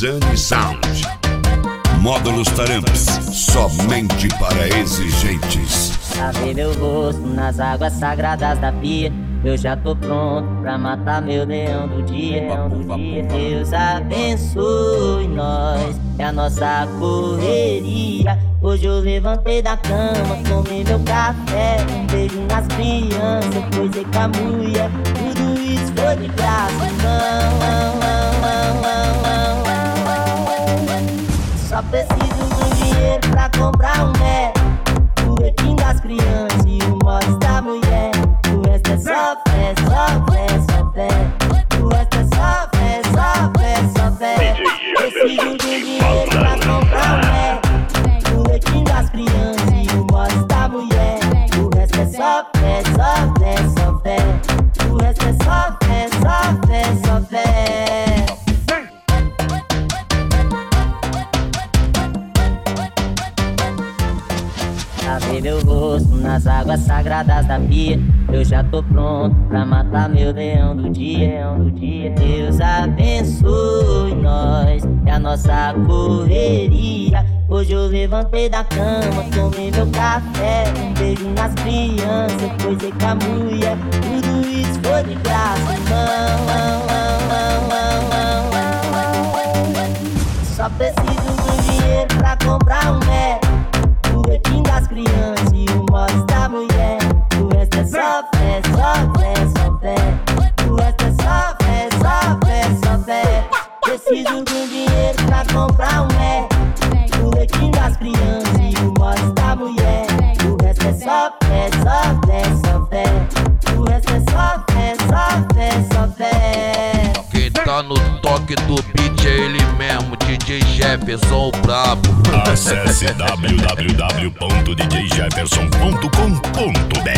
Zane Sound. Módulos Tarampas, somente para exigentes. Pra ver meu rosto nas águas sagradas da pia, eu já tô pronto pra matar meu leão do dia. Deus abençoe nós, é a nossa correria. Hoje eu levantei da cama, tomei meu café, um beijo nas crianças, coisei com a mulher. Tudo isso foi de graça, só preciso do dinheiro pra comprar um Mac, o requinte das crianças e o mods da mulher. O resto é só fé, só fé, só fé. O resto é só fé, só fé, só fé. Preciso do dinheiro pra comprar um Mac, o requinte das crianças e o mods da mulher. O resto é só fé, só fé, só fé. O resto é só fé, só fé, só fé. Pra ver meu rosto nas águas sagradas da pia, eu já tô pronto pra matar meu leão do dia. Deus abençoe nós, é a nossa correria. Hoje eu levantei da cama, tomei meu café, um beijo nas crianças, coisei com a mulher. Tudo isso foi de graça, só preciso do dinheiro pra comprar um Mac, o requinte das crianças e o mods da mulher. O resto é só fé, só fé, só fé. O resto é só fé, só fé, só fé. Preciso do dinheiro pra comprar um Mac, o requinte das crianças e o mods da mulher. O resto é só fé, só fé, só fé. O resto é só fé, só fé, só fé. Quem tá no toque do beat é ele mesmo, DJ Jefferson o brabo. Acesse www.djjefferson.com.br